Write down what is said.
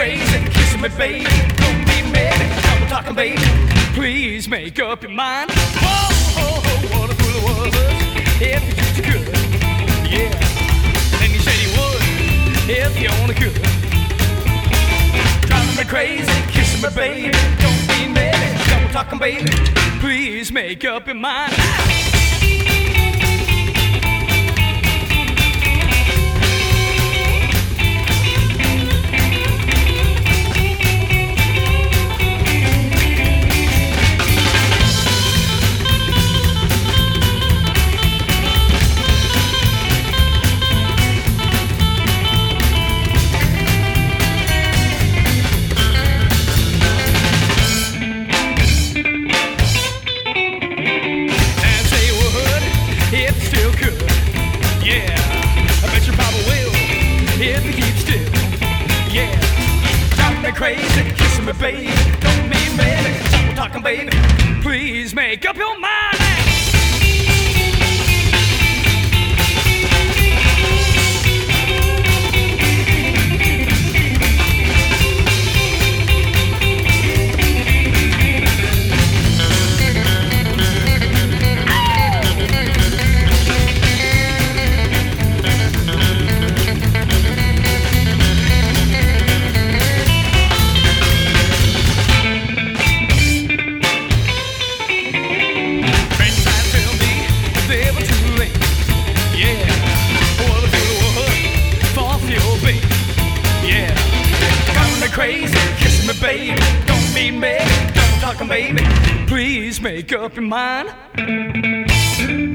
crazy, kissing me, baby. Don't be maybe, double talking, baby. Please make up your mind. Whoa, what a fool it was. If you just could, yeah. Then you said you would, if you only could. Driving me crazy, kissing me, baby. Don't be maybe, double talking, baby. Please make up your mind. Crazy, kissing me, baby. Don't be maybe, double talking, baby. Please make up your mind. Crazy, kissing me, baby. Don't be maybe, double talking, baby. Please make up your mind.